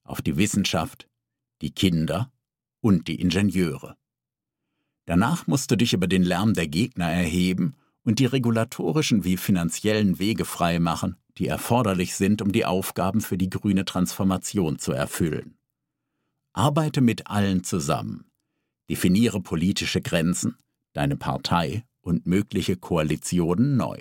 auf die Wissenschaft, die Kinder und die Ingenieure. Danach musst du dich über den Lärm der Gegner erheben und die regulatorischen wie finanziellen Wege freimachen, die erforderlich sind, um die Aufgaben für die grüne Transformation zu erfüllen. Arbeite mit allen zusammen. Definiere politische Grenzen, deine Partei und mögliche Koalitionen neu.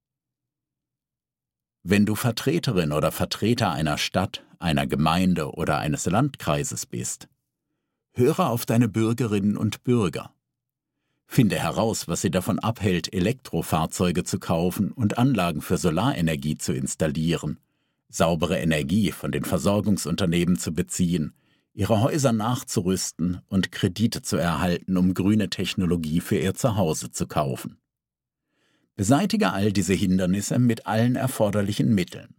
Wenn du Vertreterin oder Vertreter einer Stadt, einer Gemeinde oder eines Landkreises bist, höre auf deine Bürgerinnen und Bürger. Finde heraus, was sie davon abhält, Elektrofahrzeuge zu kaufen und Anlagen für Solarenergie zu installieren, saubere Energie von den Versorgungsunternehmen zu beziehen, ihre Häuser nachzurüsten und Kredite zu erhalten, um grüne Technologie für ihr Zuhause zu kaufen. Beseitige all diese Hindernisse mit allen erforderlichen Mitteln.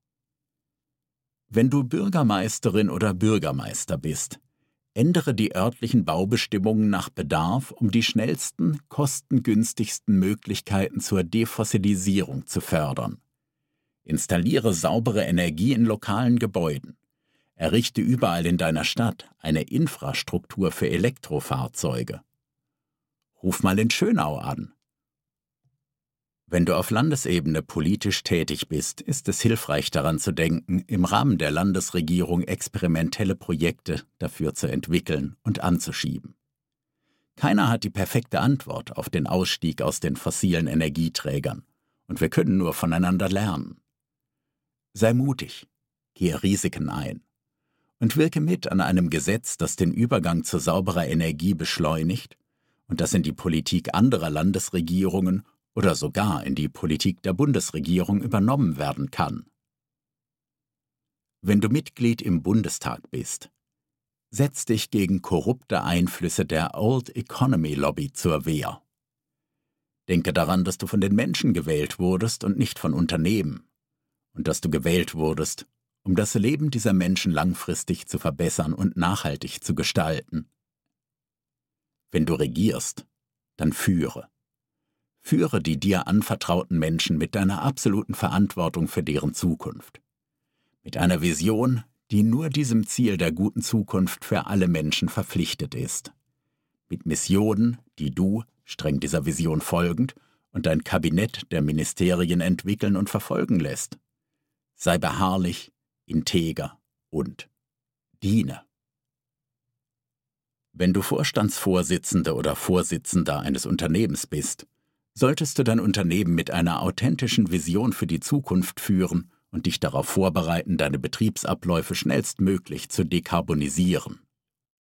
Wenn du Bürgermeisterin oder Bürgermeister bist, ändere die örtlichen Baubestimmungen nach Bedarf, um die schnellsten, kostengünstigsten Möglichkeiten zur Defossilisierung zu fördern. Installiere saubere Energie in lokalen Gebäuden. Errichte überall in deiner Stadt eine Infrastruktur für Elektrofahrzeuge. Ruf mal in Schönau an. Wenn du auf Landesebene politisch tätig bist, ist es hilfreich daran zu denken, im Rahmen der Landesregierung experimentelle Projekte dafür zu entwickeln und anzuschieben. Keiner hat die perfekte Antwort auf den Ausstieg aus den fossilen Energieträgern und wir können nur voneinander lernen. Sei mutig, gehe Risiken ein und wirke mit an einem Gesetz, das den Übergang zu sauberer Energie beschleunigt und das in die Politik anderer Landesregierungen oder sogar in die Politik der Bundesregierung übernommen werden kann. Wenn du Mitglied im Bundestag bist, setz dich gegen korrupte Einflüsse der Old Economy Lobby zur Wehr. Denke daran, dass du von den Menschen gewählt wurdest und nicht von Unternehmen und dass du gewählt wurdest, um das Leben dieser Menschen langfristig zu verbessern und nachhaltig zu gestalten. Wenn du regierst, dann führe. Führe die dir anvertrauten Menschen mit deiner absoluten Verantwortung für deren Zukunft. Mit einer Vision, die nur diesem Ziel der guten Zukunft für alle Menschen verpflichtet ist. Mit Missionen, die du, streng dieser Vision folgend, und dein Kabinett der Ministerien entwickeln und verfolgen lässt. Sei beharrlich, integer und diene. Wenn du Vorstandsvorsitzende oder Vorsitzender eines Unternehmens bist, solltest du dein Unternehmen mit einer authentischen Vision für die Zukunft führen und dich darauf vorbereiten, deine Betriebsabläufe schnellstmöglich zu dekarbonisieren.